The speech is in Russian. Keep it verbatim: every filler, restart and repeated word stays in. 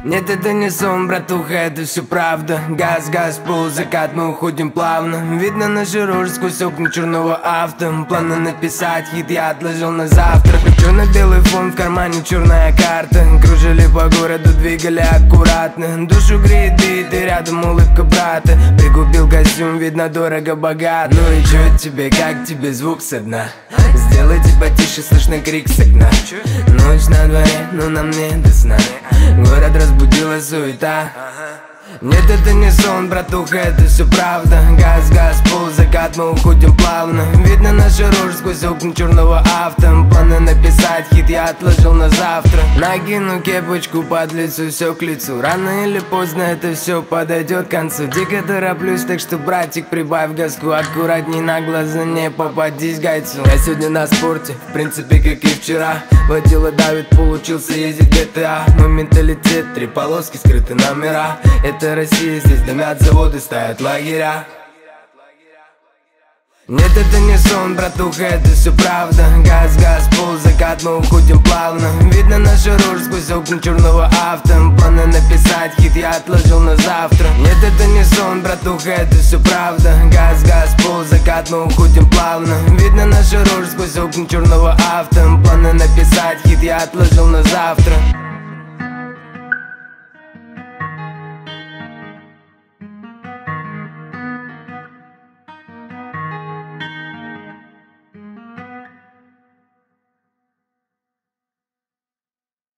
Нет, это не сон, братуха, это все правда. Газ, газ, пол, закат, мы уходим плавно. Видно наши рожи сквозь окна черного авто. Планы написать хит я отложил на завтра. Черно-белый фон, в кармане черная карта. Кружили по городу, двигали аккуратно. Душу греет бит, и рядом улыбка брата. Прикупил костюм, видно дорого, богат. Ну и чё тебе, как тебе звук со дна? Сделайте потише, слышно крик с окна. Ночь на дворе, но нам не до сна. Город разбудила суета. Нет, это не сон, братуха, это все правда. Газ, газ, пол, закат, мы уходим плавно. Видно наши рожи сквозь окна черного авто. Планы написать хит я отложил на завтра. Накину кепочку под лицо, все к лицу. Рано или поздно это все подойдет к концу. Дико тороплюсь, так что, братик, прибавь газку. Аккуратней на глаза, не попадись гайцу. Я сегодня на спорте, в принципе, как и вчера. Водила давит, получился ездить джи ти эй. Мой менталитет, три полоски, скрыты номера. Это Россия, здесь дымят заводы, ставят лагеря. Нет, это не сон, братуха, это все правда. Газ, газ, пол, закат, мы уходим плавно. Видно наши рожи сквозь окна черного авто. Планы написать хит я отложил на завтра. Нет, это не сон, братуха, это все правда. Газ, газ, пол, закат, мы уходим плавно. Видно наши рожи сквозь окна черного авто. Планы написать хит я отложил на завтра.